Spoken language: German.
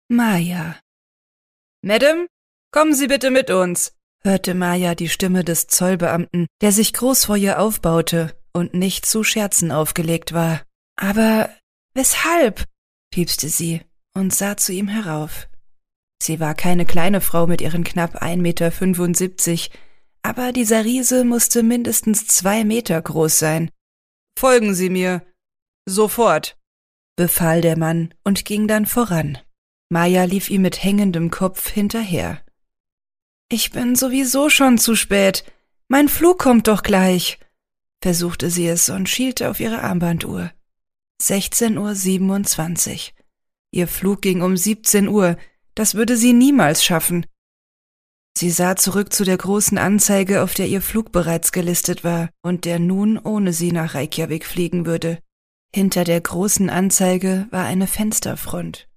Maja. »Madame, kommen Sie bitte mit uns«, hörte Maja die Stimme des Zollbeamten, der sich groß vor ihr aufbaute und nicht zu Scherzen aufgelegt war. »Aber weshalb?« piepste sie und sah zu ihm herauf. Sie war keine kleine Frau mit ihren knapp 1,75 Meter, aber dieser Riese musste mindestens 2 Meter groß sein. »Folgen Sie mir. Sofort«, befahl der Mann und ging dann voran. Maja lief ihm mit hängendem Kopf hinterher. »Ich bin sowieso schon zu spät. Mein Flug kommt doch gleich«, versuchte sie es und schielte auf ihre Armbanduhr. 16:27 Uhr. Ihr Flug ging um 17 Uhr. Das würde sie niemals schaffen. Sie sah zurück zu der großen Anzeige, auf der ihr Flug bereits gelistet war und der nun ohne sie nach Reykjavik fliegen würde. Hinter der großen Anzeige war eine Fensterfront.